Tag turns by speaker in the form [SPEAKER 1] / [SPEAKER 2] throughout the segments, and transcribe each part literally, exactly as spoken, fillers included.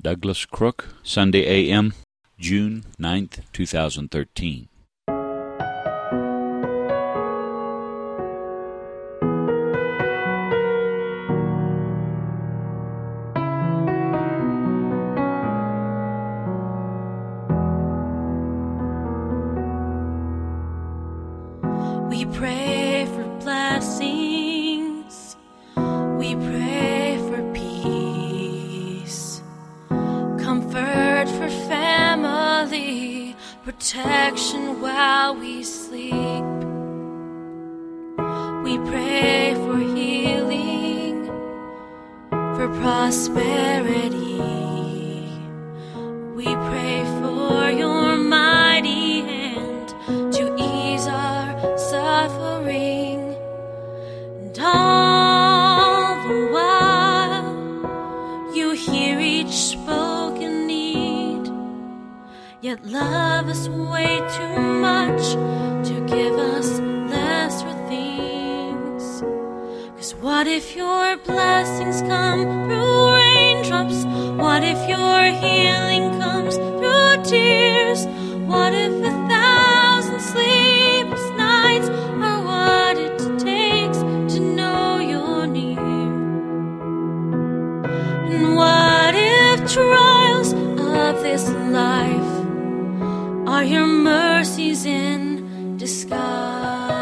[SPEAKER 1] Douglas Crook, Sunday A M, June ninth, twenty thirteen.
[SPEAKER 2] We pray for blessings, we pray for peace, comfort for family, protection while we sleep. We pray for healing, for prosperity. We pray for your mighty hand to ease our suffering, and all the while you hear each spoken need, yet love us way too much to give us lesser things. 'Cause what if your blessings come through raindrops? What if your healing comes through tears? What if a thousand sleepless nights are what it takes to know you're near? And what if trials of this life are your mercies in disguise?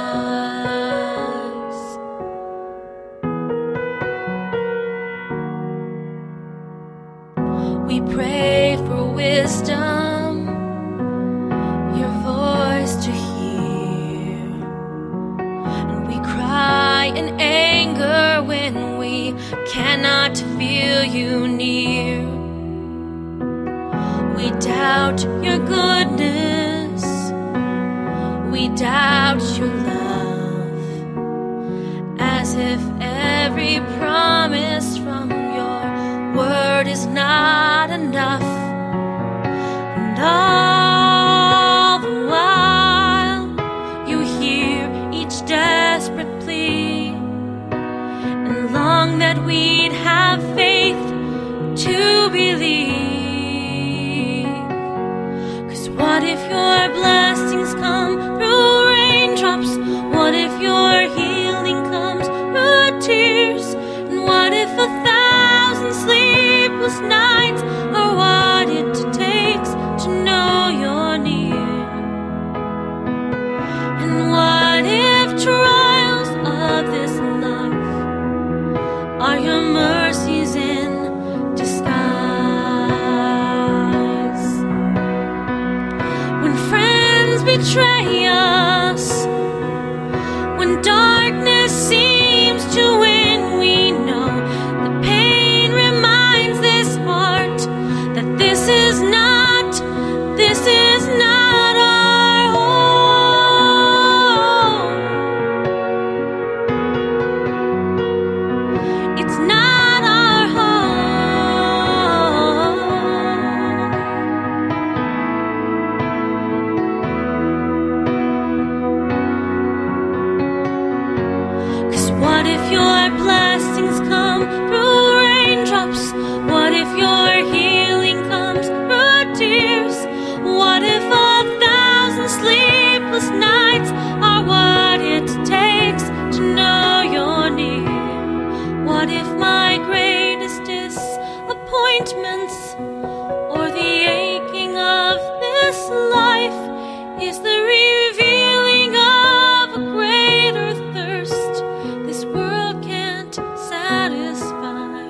[SPEAKER 2] We pray for wisdom, your voice to hear, and we cry in anger when we cannot feel you near. We doubt your goodness, we doubt your love, as if every promise from your word is not enough. And all the while you hear each desperate plea, and long that we'd have faith to believe. 'Cause what if your blessings come through raindrops? What if your healing comes through tears? And what if a thousand sleepless nights are what it takes to know you're near? And what if trials of this life are your mercies in disguise? When friends betray us, when darkness seems to win, we know the pain reminds this heart that this is not, this is not our home. It's not our home. 'Cause what if your blessings come through raindrops? What if your healing comes through tears? What if a thousand sleepless nights are what it takes to know you're near? What if my greatest disappointments or the aching of this life is the revealing of a greater thirst this world can't satisfy?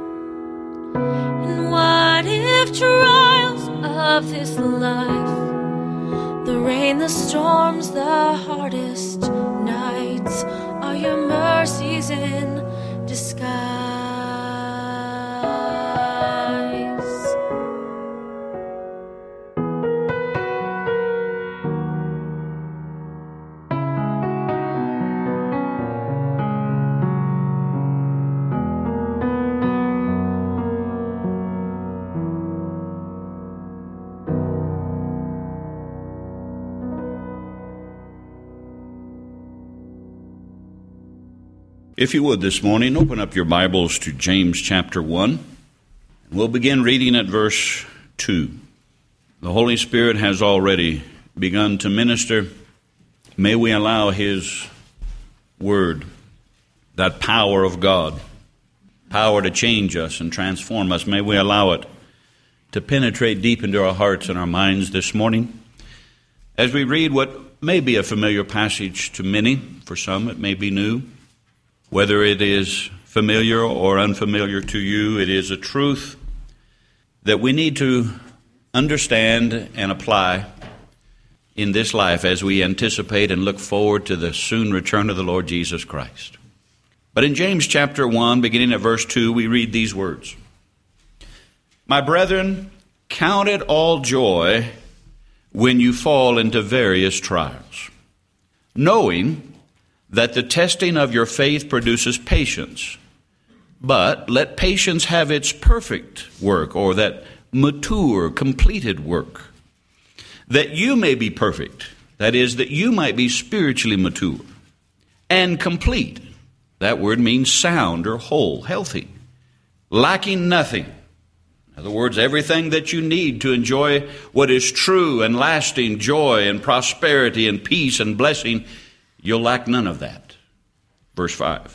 [SPEAKER 2] And what if trials of this life, the rain, the storms, the hardest nights, are your mercies in disguise?
[SPEAKER 1] If you would this morning, open up your Bibles to James chapter one. We'll begin reading at verse two. The Holy Spirit has already begun to minister. May we allow His Word, that power of God, power to change us and transform us, may we allow it to penetrate deep into our hearts and our minds this morning. As we read what may be a familiar passage to many, for some it may be new. Whether it is familiar or unfamiliar to you, it is a truth that we need to understand and apply in this life as we anticipate and look forward to the soon return of the Lord Jesus Christ. But in James chapter one, beginning at verse two, we read these words. My brethren, count it all joy when you fall into various trials, knowing that the testing of your faith produces patience. But let patience have its perfect work, or that mature, completed work, that you may be perfect, that is, that you might be spiritually mature and complete. That word means sound or whole, healthy, lacking nothing. In other words, everything that you need to enjoy what is true and lasting joy and prosperity and peace and blessing, you'll lack none of that. Verse five.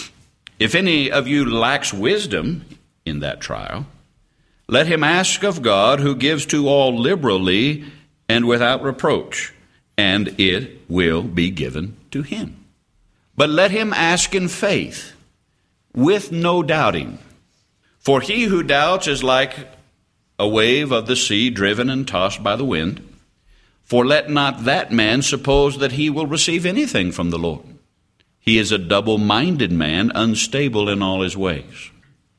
[SPEAKER 1] If any of you lacks wisdom in that trial, let him ask of God, who gives to all liberally and without reproach, and it will be given to him. But let him ask in faith, with no doubting. For he who doubts is like a wave of the sea driven and tossed by the wind. For let not that man suppose that he will receive anything from the Lord. He is a double-minded man, unstable in all his ways.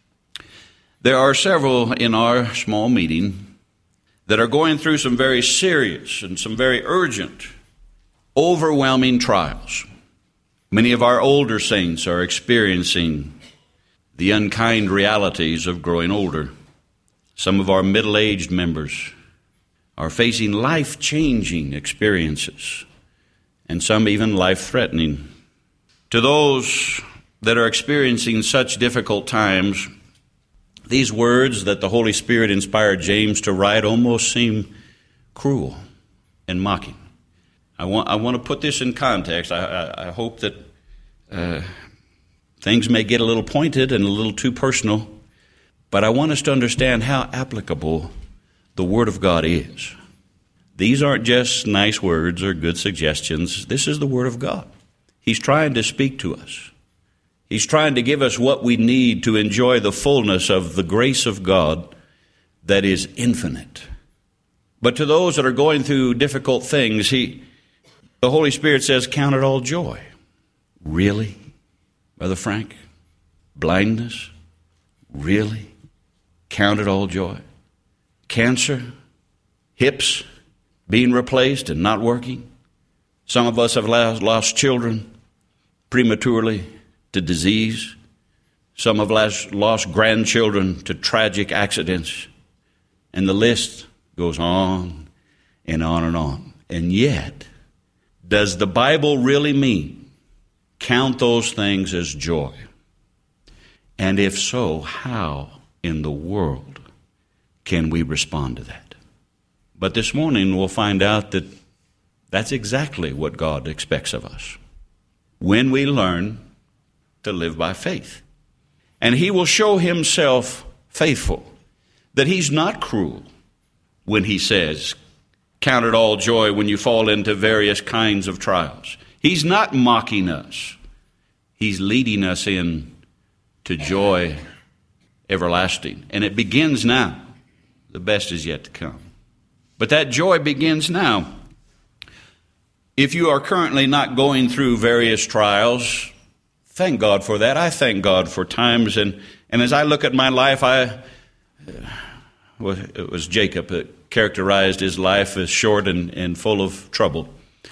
[SPEAKER 1] There are several in our small meeting that are going through some very serious and some very urgent, overwhelming trials. Many of our older saints are experiencing the unkind realities of growing older. Some of our middle-aged members are facing life-changing experiences, and some even life-threatening. To those that are experiencing such difficult times, these words that the Holy Spirit inspired James to write almost seem cruel and mocking. I want I want to put this in context. I, I, I hope that uh, things may get a little pointed and a little too personal, but I want us to understand how applicable the Word of God is. These aren't just nice words or good suggestions. This is the Word of God. He's trying to speak to us. He's trying to give us what we need to enjoy the fullness of the grace of God that is infinite. But to those that are going through difficult things, he, the Holy Spirit says, count it all joy. Really, Brother Frank? Blindness? Really? Count it all joy? Cancer? Hips being replaced and not working? Some of us have lost children prematurely to disease. Some have lost grandchildren to tragic accidents. And the list goes on and on and on. And yet, does the Bible really mean count those things as joy? And if so, how in the world can we respond to that? But this morning we'll find out that that's exactly what God expects of us when we learn to live by faith. And He will show Himself faithful, that He's not cruel when He says, count it all joy when you fall into various kinds of trials. He's not mocking us. He's leading us in to joy everlasting. And it begins now. The best is yet to come. But that joy begins now. If you are currently not going through various trials, thank God for that. I thank God for times. And, and as I look at my life, I well, it was Jacob that characterized his life as short and, and full of trouble.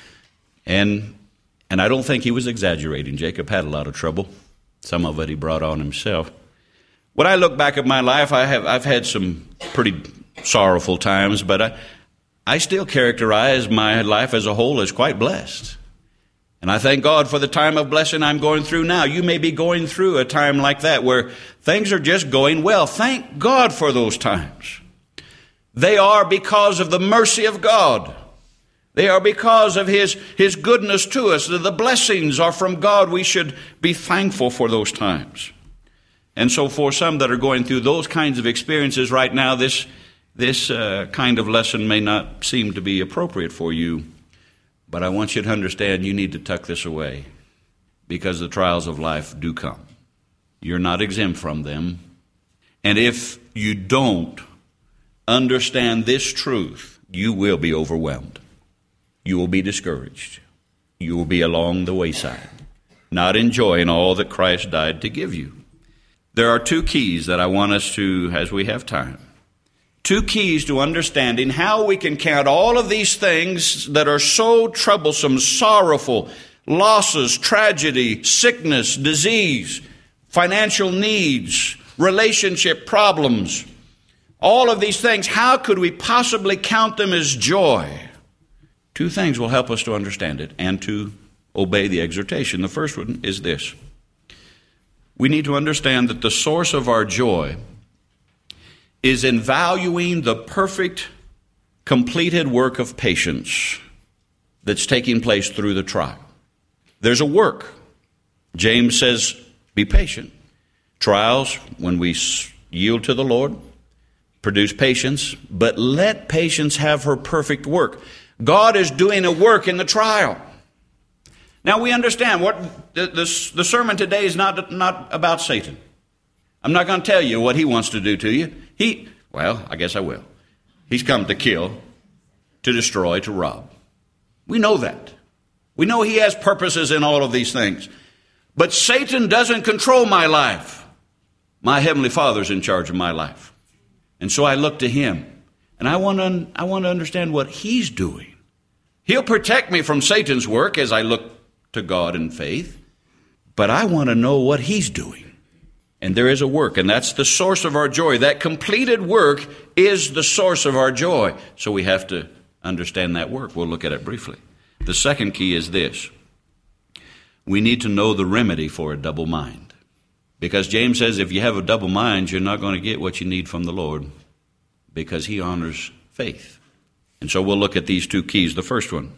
[SPEAKER 1] And and I don't think he was exaggerating. Jacob had a lot of trouble. Some of it he brought on himself. When I look back at my life, I have I've had some pretty sorrowful times, but I I still characterize my life as a whole as quite blessed. And I thank God for the time of blessing I'm going through now. You may be going through a time like that where things are just going well. Thank God for those times. They are because of the mercy of God. They are because of His, His goodness to us. The blessings are from God. We should be thankful for those times. And so for some that are going through those kinds of experiences right now, this, this uh, kind of lesson may not seem to be appropriate for you. But I want you to understand you need to tuck this away because the trials of life do come. You're not exempt from them. And if you don't understand this truth, you will be overwhelmed. You will be discouraged. You will be along the wayside, not enjoying all that Christ died to give you. There are two keys that I want us to, as we have time, two keys to understanding how we can count all of these things that are so troublesome, sorrowful, losses, tragedy, sickness, disease, financial needs, relationship problems, all of these things. How could we possibly count them as joy? Two things will help us to understand it and to obey the exhortation. The first one is this. We need to understand that the source of our joy is in valuing the perfect, completed work of patience that's taking place through the trial. There's a work. James says, be patient. Trials, when we yield to the Lord, produce patience, but let patience have her perfect work. God is doing a work in the trial. Now we understand what the, the, the sermon today is not, not about Satan. I'm not going to tell you what he wants to do to you. He, well, I guess I will. He's come to kill, to destroy, to rob. We know that. We know he has purposes in all of these things. But Satan doesn't control my life. My Heavenly Father's in charge of my life. And so I look to him. And I want to, I want to understand what he's doing. He'll protect me from Satan's work as I look to God in faith. But I want to know what he's doing. And there is a work, and that's the source of our joy. That completed work is the source of our joy. So we have to understand that work. We'll look at it briefly. The second key is this. We need to know the remedy for a double mind. Because James says if you have a double mind, you're not going to get what you need from the Lord because he honors faith. And so we'll look at these two keys. The first one,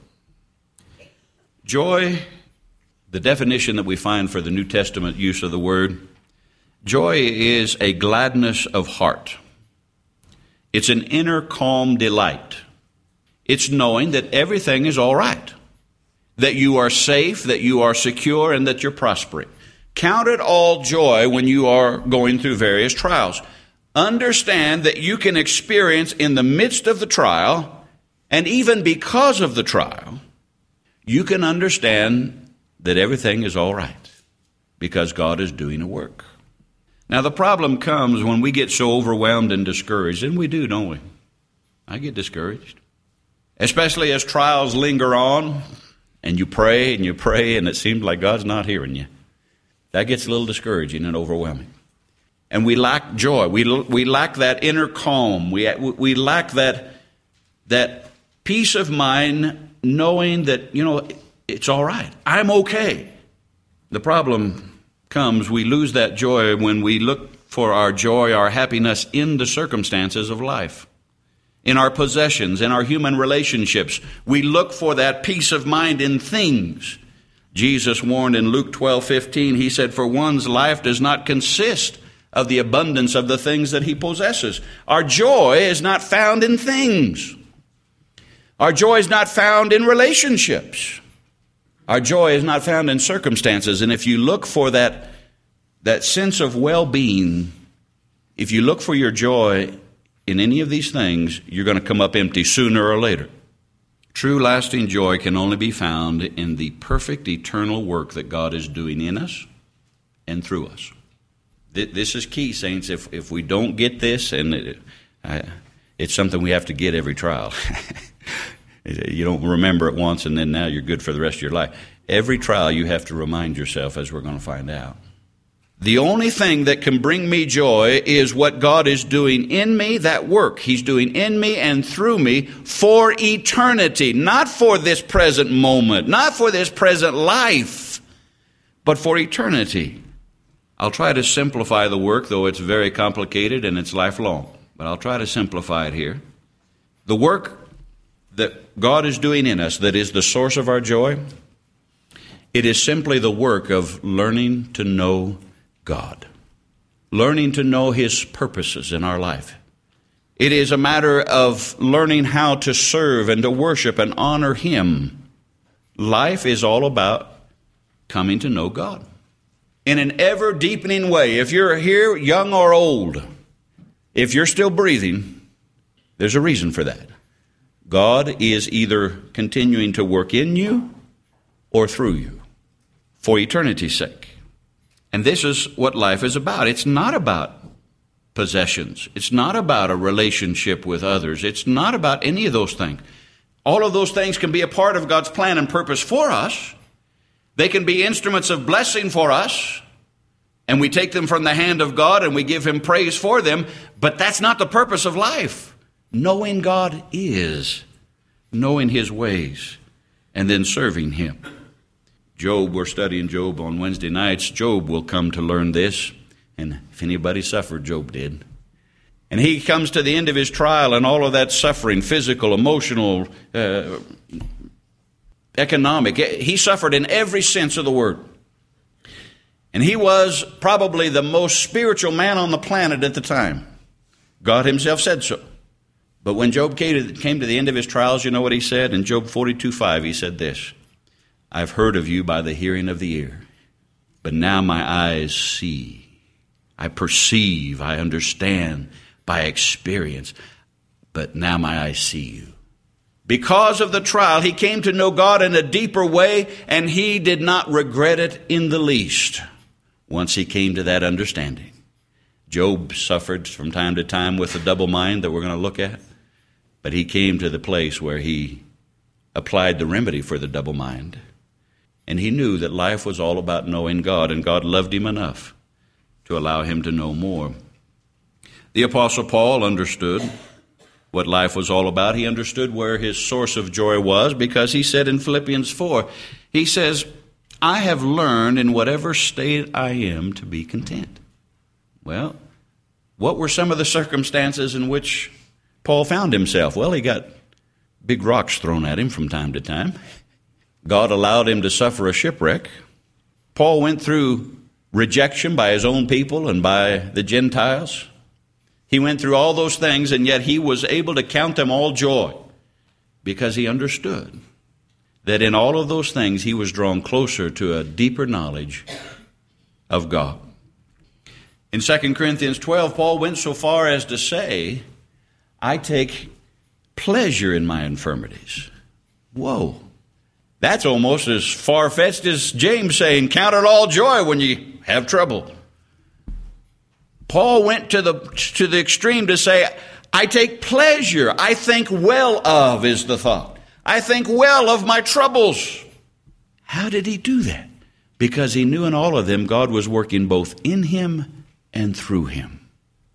[SPEAKER 1] joy, the definition that we find for the New Testament use of the word, joy is a gladness of heart. It's an inner calm delight. It's knowing that everything is all right, that you are safe, that you are secure, and that you're prospering. Count it all joy when you are going through various trials. Understand that you can experience in the midst of the trial, and even because of the trial, you can understand that everything is all right because God is doing a work. Now, the problem comes when we get so overwhelmed and discouraged, and we do, don't we? I get discouraged, especially as trials linger on, and you pray and you pray, and it seems like God's not hearing you. That gets a little discouraging and overwhelming. And we lack joy. We we lack that inner calm. We we lack that that peace of mind, knowing that, you know, it's all right. I'm okay. The problem comes, we lose that joy when we look for our joy, our happiness in the circumstances of life, in our possessions, in our human relationships. We look for that peace of mind in things. Jesus warned in Luke twelve fifteen, he said, for one's life does not consist of the abundance of the things that he possesses. Our joy is not found in things. Our joy is not found in relationships. Our joy is not found in circumstances. And if you look for that, that sense of well-being, if you look for your joy in any of these things, you're going to come up empty sooner or later. True lasting joy can only be found in the perfect eternal work that God is doing in us and through us. This is key, saints. If if we don't get this, and it, I, it's something we have to get every trial. You don't remember it once and then now you're good for the rest of your life. Every trial you have to remind yourself, as we're going to find out, The only thing that can bring me joy is what God is doing in me, that work He's doing in me and through me for eternity, not for this present moment, not for this present life, but for eternity. I'll try to simplify the work, though it's very complicated and it's lifelong, but I'll try to simplify it here. The work that God is doing in us, that is the source of our joy, it is simply the work of learning to know God, learning to know His purposes in our life. It is a matter of learning how to serve and to worship and honor Him. Life is all about coming to know God in an ever-deepening way. If you're here, young or old, if you're still breathing, there's a reason for that. God is either continuing to work in you or through you for eternity's sake. And this is what life is about. It's not about possessions. It's not about a relationship with others. It's not about any of those things. All of those things can be a part of God's plan and purpose for us. They can be instruments of blessing for us, and we take them from the hand of God and we give Him praise for them, but that's not the purpose of life. Knowing God is, knowing His ways, and then serving Him. Job, we're studying Job on Wednesday nights. Job will come to learn this, and if anybody suffered, Job did. And he comes to the end of his trial, and all of that suffering, physical, emotional, uh, economic, he suffered in every sense of the word. And he was probably the most spiritual man on the planet at the time. God Himself said so. But when Job came to the end of his trials, you know what he said? In Job forty-two five, he said this: I've heard of you by the hearing of the ear, but now my eyes see. I perceive, I understand by experience, but now my eyes see you. Because of the trial, he came to know God in a deeper way, and he did not regret it in the least once he came to that understanding. Job suffered from time to time with a double mind that we're going to look at, but he came to the place where he applied the remedy for the double mind. And he knew that life was all about knowing God, and God loved him enough to allow him to know more. The Apostle Paul understood what life was all about. He understood where his source of joy was, because he said in Philippians four, he says, I have learned in whatever state I am to be content. Well, what were some of the circumstances in which Paul found himself? Well, he got big rocks thrown at him from time to time. God allowed him to suffer a shipwreck. Paul went through rejection by his own people and by the Gentiles. He went through all those things, and yet he was able to count them all joy because he understood that in all of those things he was drawn closer to a deeper knowledge of God. In Second Corinthians twelve, Paul went so far as to say, I take pleasure in my infirmities. Whoa. That's almost as far-fetched as James saying, count it all joy when you have trouble. Paul went to the to the extreme to say, I take pleasure, I think well of, is the thought. I think well of my troubles. How did he do that? Because he knew in all of them God was working both in him and through him.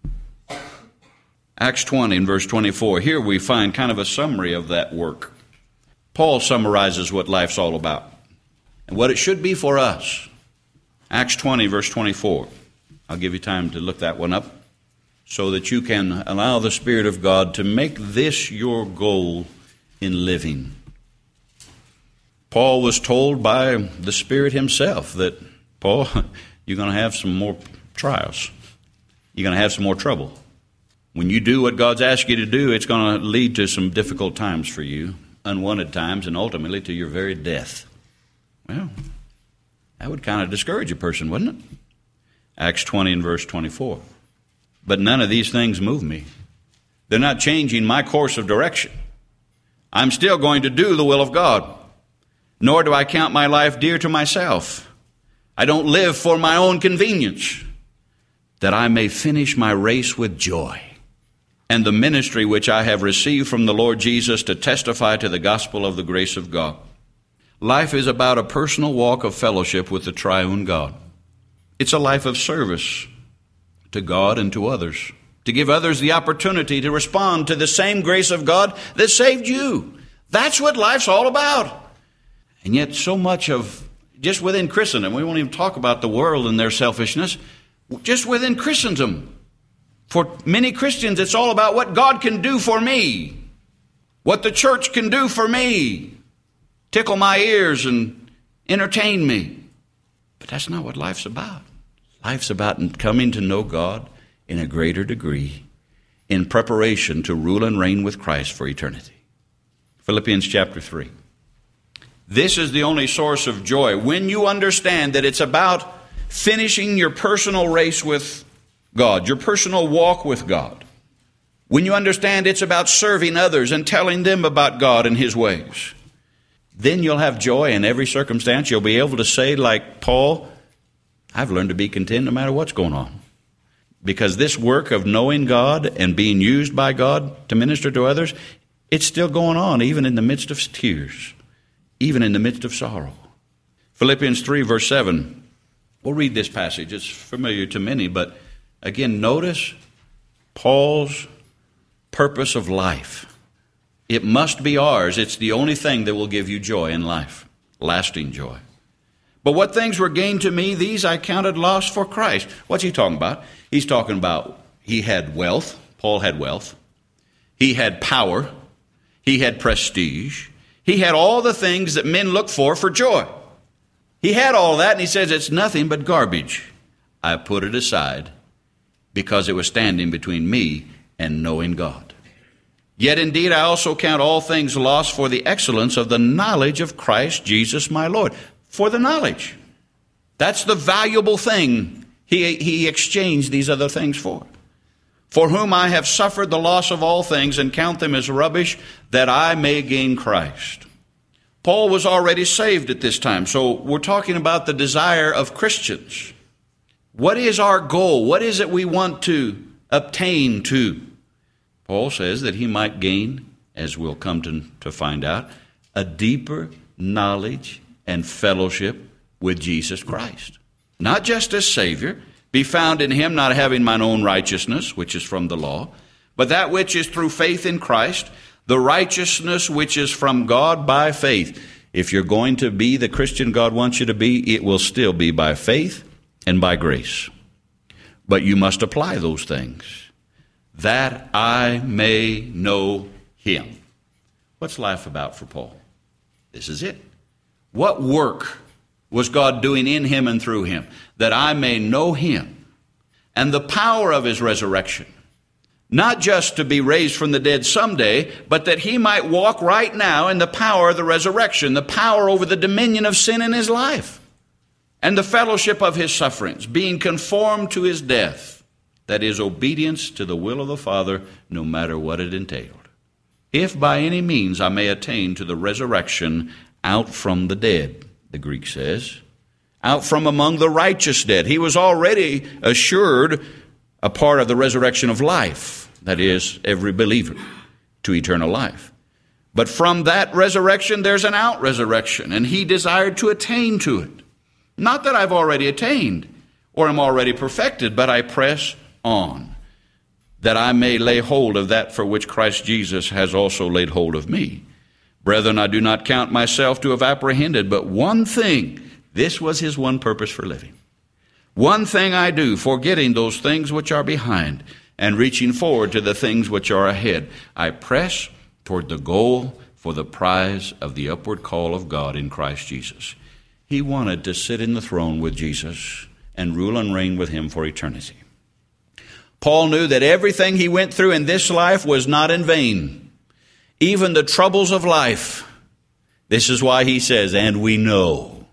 [SPEAKER 1] Acts twenty and verse twenty-four, here we find kind of a summary of that work. Paul summarizes what life's all about and what it should be for us. Acts twenty, verse twenty-four. I'll give you time to look that one up so that you can allow the Spirit of God to make this your goal in living. Paul was told by the Spirit himself that, Paul, you're going to have some more trials. You're going to have some more trouble. When you do what God's asked you to do, it's going to lead to some difficult times for you, unwanted times, and ultimately to your very death. Well, that would kind of discourage a person, wouldn't it? Acts twenty and verse twenty-four. But none of these things move me. They're not changing my course of direction. I'm still going to do the will of God. Nor do I count my life dear to myself. I don't live for my own convenience, that I may finish my race with joy, and the ministry which I have received from the Lord Jesus to testify to the gospel of the grace of God. Life is about a personal walk of fellowship with the triune God. It's a life of service to God and to others, to give others the opportunity to respond to the same grace of God that saved you. That's what life's all about. And yet so much of, just within Christendom, we won't even talk about the world and their selfishness, just within Christendom, for many Christians, it's all about what God can do for me, what the church can do for me, tickle my ears and entertain me. But that's not what life's about. Life's about coming to know God in a greater degree in preparation to rule and reign with Christ for eternity. Philippians chapter three. This is the only source of joy. When you understand that it's about finishing your personal race with God, your personal walk with God. When you understand it's about serving others and telling them about God and His ways, then you'll have joy in every circumstance. You'll be able to say, like Paul, I've learned to be content no matter what's going on. Because this work of knowing God and being used by God to minister to others, it's still going on even in the midst of tears, even in the midst of sorrow. Philippians three, verse seven. We'll read this passage. It's familiar to many, but again, notice Paul's purpose of life. It must be ours. It's the only thing that will give you joy in life, lasting joy. But what things were gained to me, these I counted loss for Christ. What's he talking about? He's talking about he had wealth. Paul had wealth. He had power. He had prestige. He had all the things that men look for for joy. He had all that, and he says it's nothing but garbage. I put it aside because it was standing between me and knowing God. Yet indeed I also count all things lost for the excellence of the knowledge of Christ Jesus my Lord. For the knowledge. That's the valuable thing he, he exchanged these other things for. For whom I have suffered the loss of all things and count them as rubbish, that I may gain Christ. Paul was already saved at this time, so we're talking about the desire of Christians. What is our goal? What is it we want to obtain to? Paul says that he might gain, as we'll come to, to find out, a deeper knowledge and fellowship with Jesus Christ. Not just as Savior, be found in Him, not having mine own righteousness, which is from the law, but that which is through faith in Christ, the righteousness which is from God by faith. If you're going to be the Christian God wants you to be, it will still be by faith and by grace. But you must apply those things, that I may know Him. What's life about for Paul? This is it. What work was God doing in him and through him? That I may know Him and the power of His resurrection. Not just to be raised from the dead someday, but that he might walk right now in the power of the resurrection, the power over the dominion of sin in his life, and the fellowship of His sufferings, being conformed to His death, that is, obedience to the will of the Father, no matter what it entailed. If by any means I may attain to the resurrection out from the dead, the Greek says, out from among the righteous dead. He was already assured a part of the resurrection of life, that is, every believer to eternal life. But from that resurrection, there's an out resurrection, and he desired to attain to it. Not that I've already attained or am already perfected, but I press on, that I may lay hold of that for which Christ Jesus has also laid hold of me. Brethren, I do not count myself to have apprehended, but one thing, this was his one purpose for living. One thing I do, forgetting those things which are behind, and reaching forward to the things which are ahead. I press toward the goal for the prize of the upward call of God in Christ Jesus. He wanted to sit in the throne with Jesus and rule and reign with Him for eternity. Paul knew that everything he went through in this life was not in vain. Even the troubles of life. This is why he says, and we know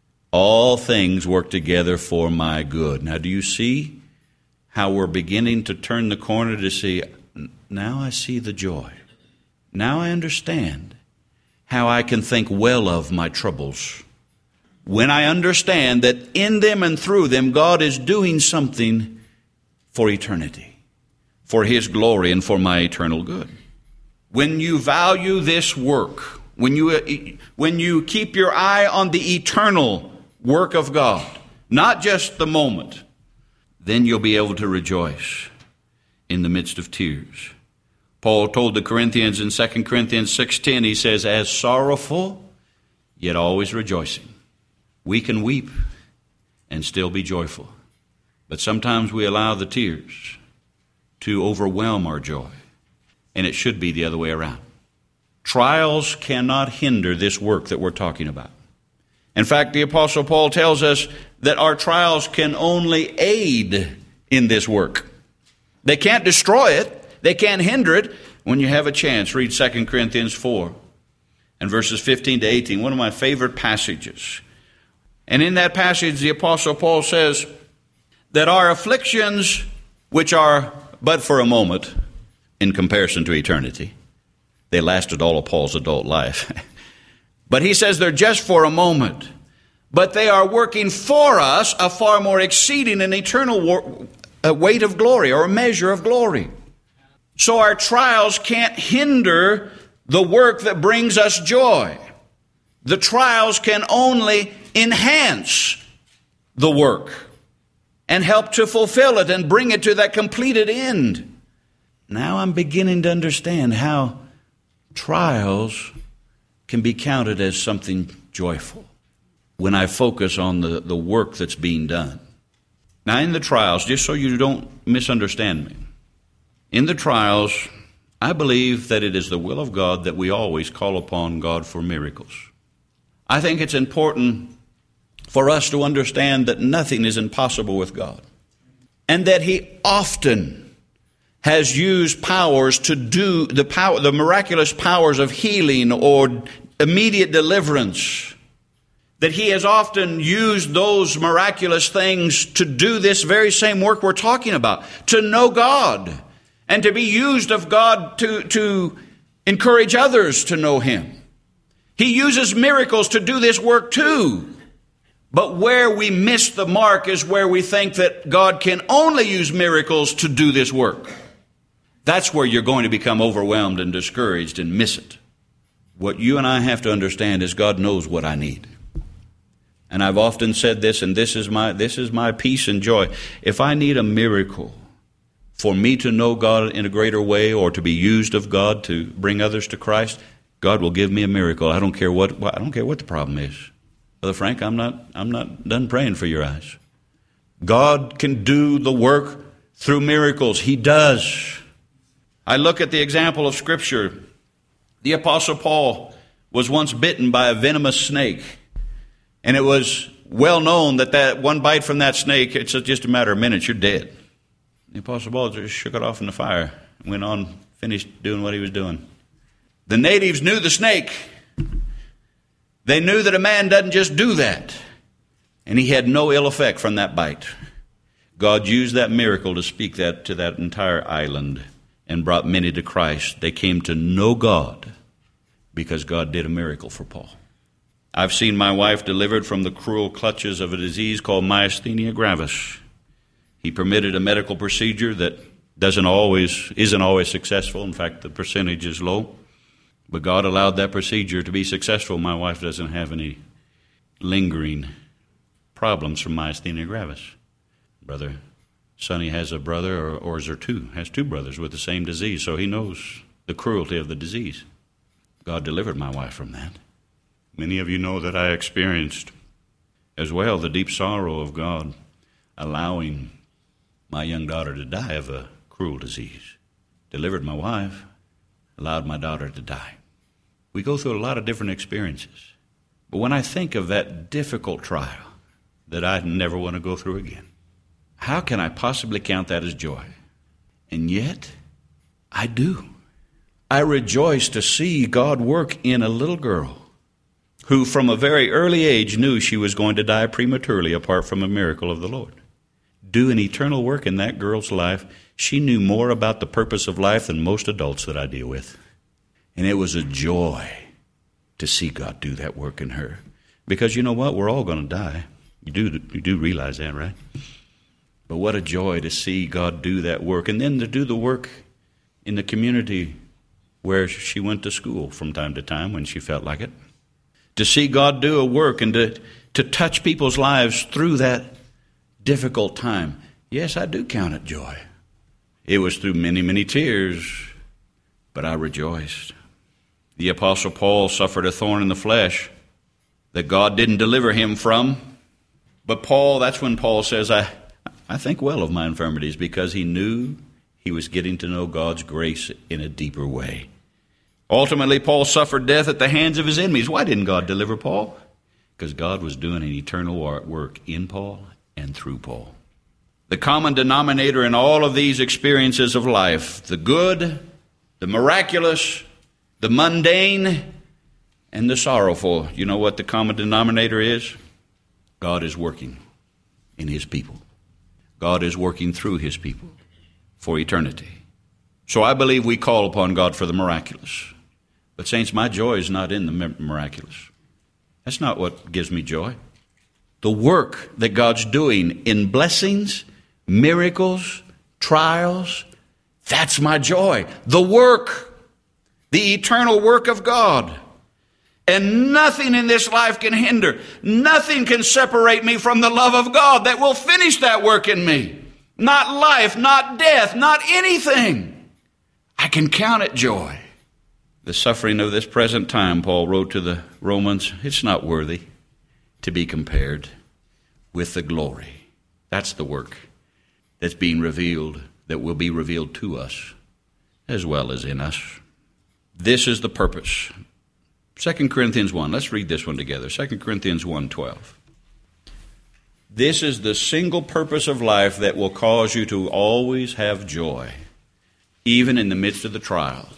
[SPEAKER 1] all things work together for my good. Now, do you see how we're beginning to turn the corner to see, now I see the joy. Now I understand how I can think well of my troubles. When I understand that in them and through them, God is doing something for eternity, for His glory and for my eternal good. When you value this work, when you, when you keep your eye on the eternal work of God, not just the moment. Then you'll be able to rejoice in the midst of tears. Paul told the Corinthians in Second Corinthians six ten, he says, as sorrowful, yet always rejoicing. We can weep and still be joyful. But sometimes we allow the tears to overwhelm our joy. And it should be the other way around. Trials cannot hinder this work that we're talking about. In fact, the Apostle Paul tells us that our trials can only aid in this work. They can't destroy it. They can't hinder it. When you have a chance, read Second Corinthians four and verses fifteen to eighteen, one of my favorite passages. And in that passage, the Apostle Paul says that our afflictions, which are but for a moment in comparison to eternity, they lasted all of Paul's adult life. But he says they're just for a moment. But they are working for us a far more exceeding and eternal war- a weight of glory, or a measure of glory. So our trials can't hinder the work that brings us joy. The trials can only enhance the work and help to fulfill it and bring it to that completed end. Now I'm beginning to understand how trials can be counted as something joyful when I focus on the, the work that's being done. Now in the trials, just so you don't misunderstand me, in the trials, I believe that it is the will of God that we always call upon God for miracles. I think it's important for us to understand that nothing is impossible with God, and that He often has used powers to do the power, the miraculous powers of healing or immediate deliverance. That He has often used those miraculous things to do this very same work we're talking about, to know God and to be used of God to, to encourage others to know Him. He uses miracles to do this work too. But where we miss the mark is where we think that God can only use miracles to do this work. That's where you're going to become overwhelmed and discouraged and miss it. What you and I have to understand is God knows what I need. And I've often said this, and this is my this is my peace and joy. If I need a miracle for me to know God in a greater way or to be used of God to bring others to Christ, God will give me a miracle. I don't care what I don't care what the problem is. Brother Frank, I'm not I'm not done praying for your eyes. God can do the work through miracles. He does. I look at the example of Scripture. The Apostle Paul was once bitten by a venomous snake. And it was well known that that one bite from that snake, it's just a matter of minutes, you're dead. The Apostle Paul just shook it off in the fire and went on, finished doing what he was doing. The natives knew the snake. They knew that a man doesn't just do that. And he had no ill effect from that bite. God used that miracle to speak that to that entire island and brought many to Christ. They came to know God because God did a miracle for Paul. I've seen my wife delivered from the cruel clutches of a disease called myasthenia gravis. He permitted a medical procedure that doesn't always, isn't always successful. In fact, the percentage is low. But God allowed that procedure to be successful. My wife doesn't have any lingering problems from myasthenia gravis. Brother Sonny has a brother, or, or is there two, has two brothers with the same disease, so he knows the cruelty of the disease. God delivered my wife from that. Many of you know that I experienced as well the deep sorrow of God allowing my young daughter to die of a cruel disease. Delivered my wife, allowed my daughter to die. We go through a lot of different experiences. But when I think of that difficult trial that I never want to go through again, how can I possibly count that as joy? And yet, I do. I rejoice to see God work in a little girl who from a very early age knew she was going to die prematurely apart from a miracle of the Lord. Do an eternal work in that girl's life. She knew more about the purpose of life than most adults that I deal with. And it was a joy to see God do that work in her. Because you know what? We're all going to die. You do, you do realize that, right? But what a joy to see God do that work. And then to do the work in the community where she went to school from time to time when she felt like it. To see God do a work and to, to touch people's lives through that difficult time, yes, I do count it joy. It was through many, many tears, but I rejoiced. The Apostle Paul suffered a thorn in the flesh that God didn't deliver him from. But Paul, that's when Paul says, I, I think well of my infirmities, because he knew he was getting to know God's grace in a deeper way. Ultimately, Paul suffered death at the hands of his enemies. Why didn't God deliver Paul? Because God was doing an eternal work in Paul and through Paul. The common denominator in all of these experiences of life, the good, the miraculous, the mundane, and the sorrowful, you know what the common denominator is? God is working in his people. God is working through his people for eternity. So I believe we call upon God for the miraculous. But saints, my joy is not in the miraculous. That's not what gives me joy. The work that God's doing in blessings, miracles, trials, that's my joy. The work, the eternal work of God. And nothing in this life can hinder, nothing can separate me from the love of God that will finish that work in me. Not life, not death, not anything. I can count it joy. The suffering of this present time, Paul wrote to the Romans, it's not worthy to be compared with the glory. That's the work that's being revealed, that will be revealed to us as well as in us. This is the purpose. Second Corinthians one, let's read this one together. Second Corinthians one twelve. This is the single purpose of life that will cause you to always have joy, even in the midst of the trial.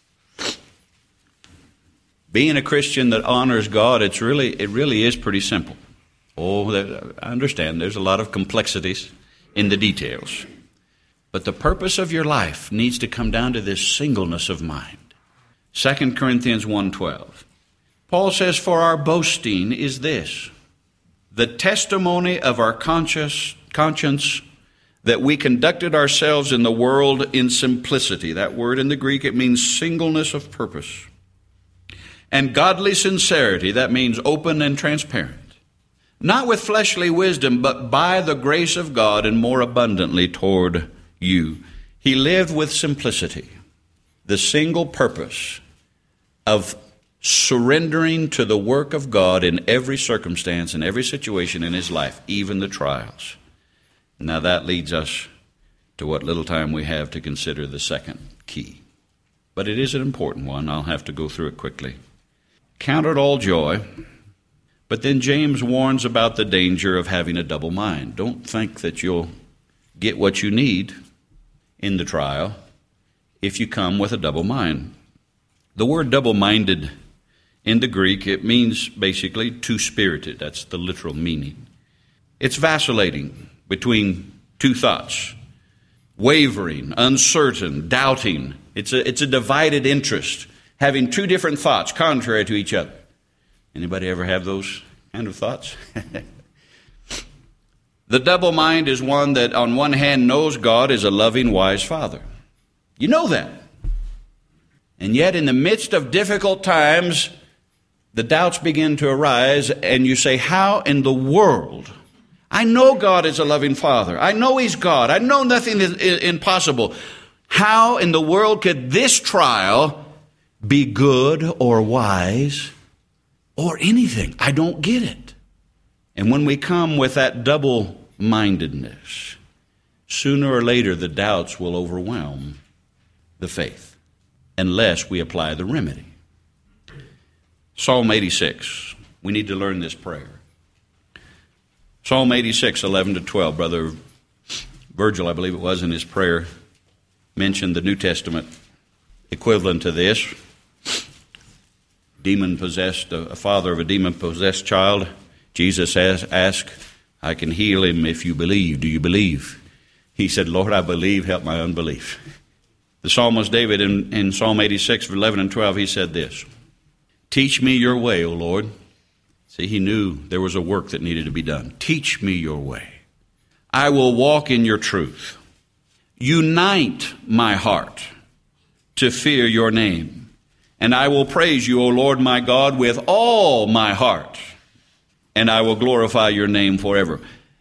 [SPEAKER 1] Being a Christian that honors God, it's really, it really is pretty simple. Oh, I understand there's a lot of complexities in the details. But the purpose of your life needs to come down to this singleness of mind. Second Corinthians one twelve. Paul says, for our boasting is this, the testimony of our conscience, conscience that we conducted ourselves in the world in simplicity. That word in the Greek, it means singleness of purpose. And godly sincerity, that means open and transparent. Not with fleshly wisdom, but by the grace of God and more abundantly toward you. He lived with simplicity. The single purpose of surrendering to the work of God in every circumstance and every situation in his life, even the trials. Now that leads us to what little time we have to consider the second key. But it is an important one. I'll have to go through it quickly. Count it all joy. But then James warns about the danger of having a double mind. Don't think that you'll get what you need in the trial if you come with a double mind. The word double-minded in the Greek, it means basically two-spirited. That's the literal meaning. It's vacillating between two thoughts, wavering, uncertain, doubting. It's a, it's a divided interest, having two different thoughts contrary to each other. Anybody ever have those kind of thoughts? The double mind is one that on one hand knows God is a loving, wise Father. You know that. And yet in the midst of difficult times, the doubts begin to arise and you say, how in the world? I know God is a loving Father. I know he's God. I know nothing is impossible. How in the world could this trial be good or wise or anything? I don't get it. And when we come with that double-mindedness, sooner or later the doubts will overwhelm the faith unless we apply the remedy. Psalm eighty-six. We need to learn this prayer. Psalm eighty-six, eleven to twelve. Brother Virgil, I believe it was, in his prayer, mentioned the New Testament equivalent to this. Demon-possessed, a father of a demon-possessed child. Jesus asked, I can heal him if you believe. Do you believe? He said, Lord, I believe, help my unbelief. The psalmist David in, in Psalm eighty-six, eleven and twelve, he said this, teach me your way, O Lord. See, he knew there was a work that needed to be done. Teach me your way. I will walk in your truth. Unite my heart to fear your name. And I will praise you, O Lord my God, with all my heart. And I will glorify your name forever.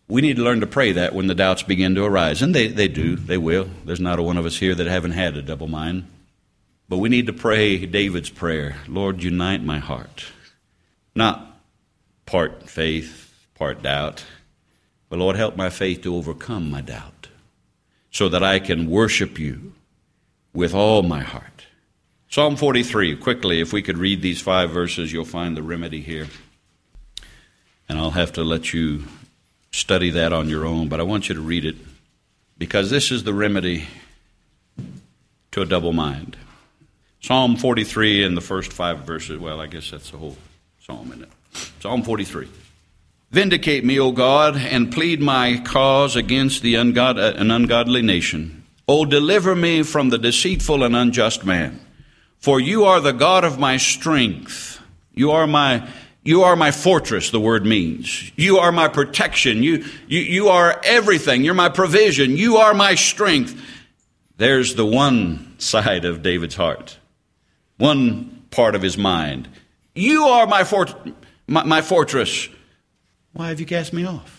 [SPEAKER 1] We need to learn to pray that when the doubts begin to arise. And they, they do. They will. There's not a one of us here that haven't had a double mind. But we need to pray David's prayer. Lord, unite my heart. Not part faith, part doubt. But Lord, help my faith to overcome my doubt so that I can worship you with all my heart. Psalm forty-three, quickly, if we could read these five verses, you'll find the remedy here. And I'll have to let you study that on your own, but I want you to read it because this is the remedy to a double mind. Psalm forty-three and the first five verses, well, I guess that's the whole psalm, isn't it? Psalm forty-three. Vindicate me, O God, and plead my cause against the ungod- an ungodly nation. O deliver me from the deceitful and unjust man. For you are the God of my strength. You are my you are my fortress, the word means. You are my protection. You, you, you are everything. You're my provision. You are my strength. There's the one side of David's heart. One part of his mind. You are my, fort- my, my fortress. Why have you cast me off?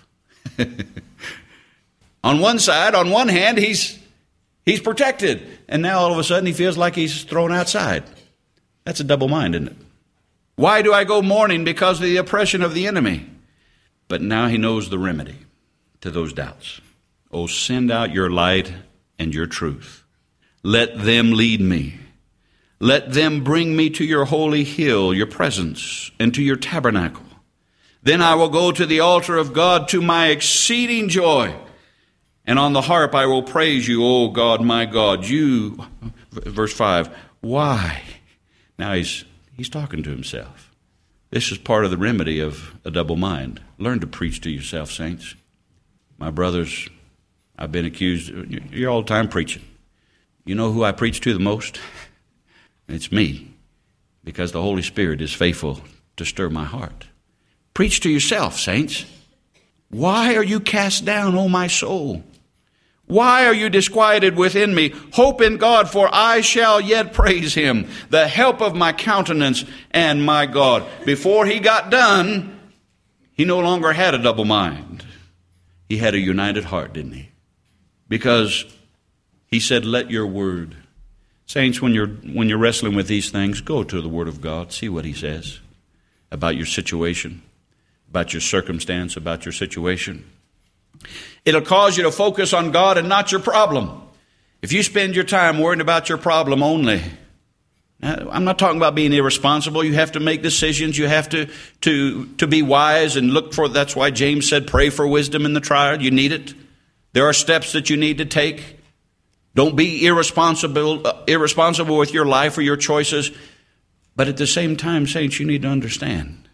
[SPEAKER 1] On one side, on one hand, he's he's protected. And now all of a sudden he feels like he's thrown outside. That's a double mind, isn't it? Why do I go mourning? Because of the oppression of the enemy. But now he knows the remedy to those doubts. Oh, send out your light and your truth. Let them lead me. Let them bring me to your holy hill, your presence, and to your tabernacle. Then I will go to the altar of God to my exceeding joy. And on the harp I will praise you, O God, my God. You, verse five, why? Now he's he's talking to himself. This is part of the remedy of a double mind. Learn to preach to yourself, saints. My brothers, I've been accused, you're all the time preaching. You know who I preach to the most? It's me, because the Holy Spirit is faithful to stir my heart. Preach to yourself, saints. Why are you cast down, O my soul? Why are you disquieted within me? Hope in God, for I shall yet praise him, the help of my countenance and my God. Before he got done, he no longer had a double mind. He had a united heart, didn't he? Because he said, let your word. Saints, when you're when you're wrestling with these things, go to the Word of God. See what he says about your situation, about your circumstance, about your situation. It'll cause you to focus on God and not your problem. If you spend your time worrying about your problem only, now, I'm not talking about being irresponsible. You have to make decisions. You have to, to, to be wise and look for, that's why James said, pray for wisdom in the trial. You need it. There are steps that you need to take. Don't be irresponsible, uh, irresponsible with your life or your choices. But at the same time, saints, you need to understand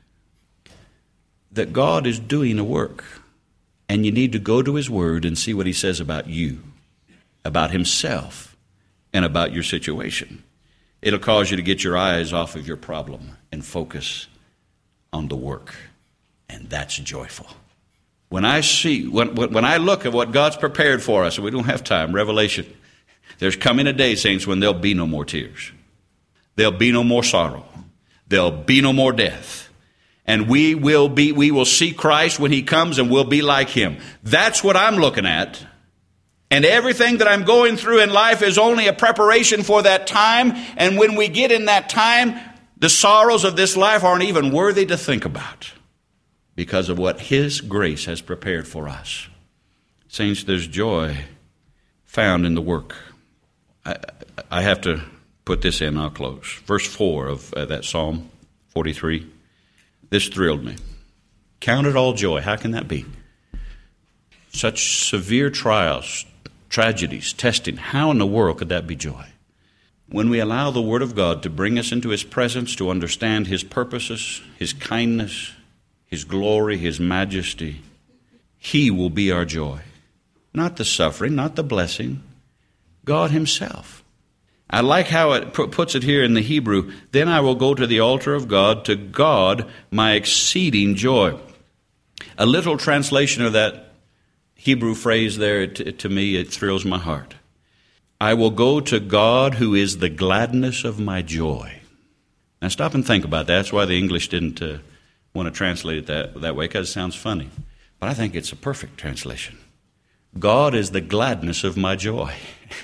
[SPEAKER 1] that God is doing a work. And you need to go to his word and see what he says about you, about himself, and about your situation. It'll cause you to get your eyes off of your problem and focus on the work. And that's joyful. When I see, when, when I look at what God's prepared for us, and we don't have time, Revelation, there's coming a day, saints, when there'll be no more tears. There'll be no more sorrow. There'll be no more death. And we will be, we will see Christ when he comes and we'll be like him. That's what I'm looking at. And everything that I'm going through in life is only a preparation for that time. And when we get in that time, the sorrows of this life aren't even worthy to think about because of what his grace has prepared for us. Saints, there's joy found in the work. I, I have to put this in, I'll close. Verse four of uh, that Psalm forty-three. This thrilled me. Count it all joy. How can that be? Such severe trials, tragedies, testing. How in the world could that be joy? When we allow the Word of God to bring us into his presence, to understand his purposes, his kindness, his glory, his majesty, he will be our joy. Not the suffering, not the blessing, God himself. I like how it puts it here in the Hebrew. Then I will go to the altar of God, to God my exceeding joy. A little translation of that Hebrew phrase there, to, to me, it thrills my heart. I will go to God who is the gladness of my joy. Now stop and think about that. That's why the English didn't uh, want to translate it that, that way, because it sounds funny. but I think it's a perfect translation. God is the gladness of my joy.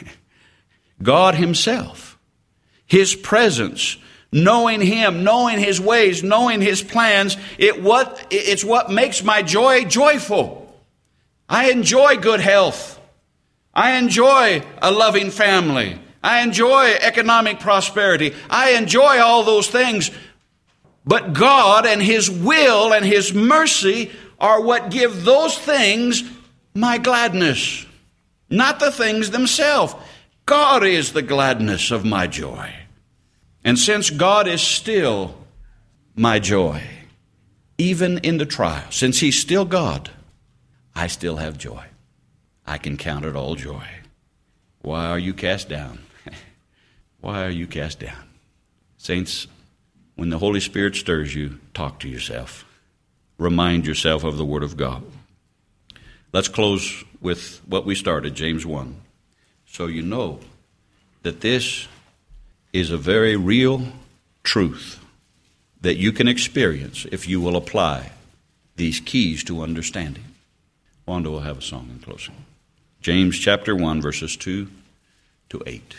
[SPEAKER 1] God himself, his presence, knowing him, knowing his ways, knowing his plans, it what it's what makes my joy joyful. I enjoy good health. I enjoy a loving family. I enjoy economic prosperity. I enjoy all those things. But God and his will and his mercy are what give those things my gladness, not the things themselves. God is the gladness of my joy. And since God is still my joy, even in the trial, since he's still God, I still have joy. I can count it all joy. Why are you cast down? Why are you cast down? Saints, when the Holy Spirit stirs you, talk to yourself. Remind yourself of the Word of God. Let's close with what we started, James one. So you know that this is a very real truth that you can experience if you will apply these keys to understanding. Wanda will have a song in closing. James chapter one, verses two to eight.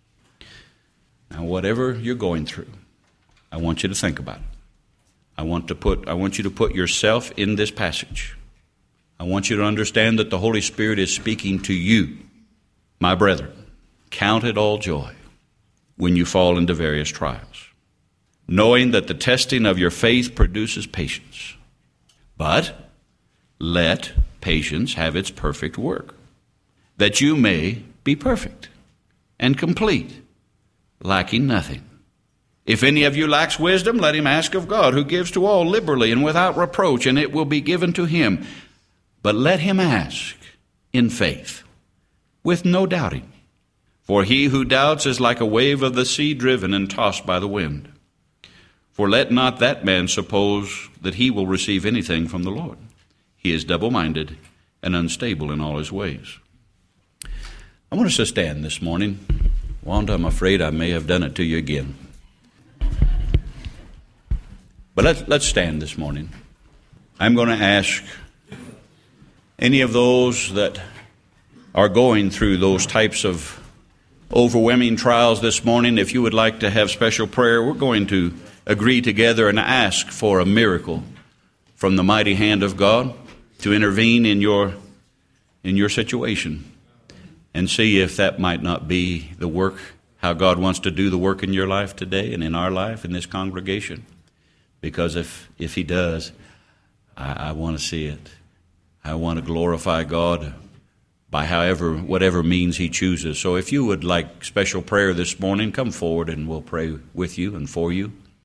[SPEAKER 1] Now, whatever you're going through, I want you to think about it. I want to put, I want you to put yourself in this passage. I want you to understand that the Holy Spirit is speaking to you. My brethren, count it all joy when you fall into various trials, knowing that the testing of your faith produces patience. But let patience have its perfect work, that you may be perfect and complete, lacking nothing. If any of you lacks wisdom, let him ask of God, who gives to all liberally and without reproach, and it will be given to him. But let him ask in faith, with no doubting. For he who doubts is like a wave of the sea driven and tossed by the wind. For let not that man suppose that he will receive anything from the Lord. He is double-minded and unstable in all his ways. I want us to stand this morning. Wanda, I'm afraid I may have done it to you again. But let's, let's stand this morning. I'm going to ask any of those that are going through those types of overwhelming trials this morning, if you would like to have special prayer, we're going to agree together and ask for a miracle from the mighty hand of God to intervene in your in your situation and see if that might not be the work, how God wants to do the work in your life today and in our life in this congregation. Because if, if he does, I, I want to see it. I want to glorify God by however, whatever means he chooses. So if you would like special prayer this morning, come forward and we'll pray with you and for you.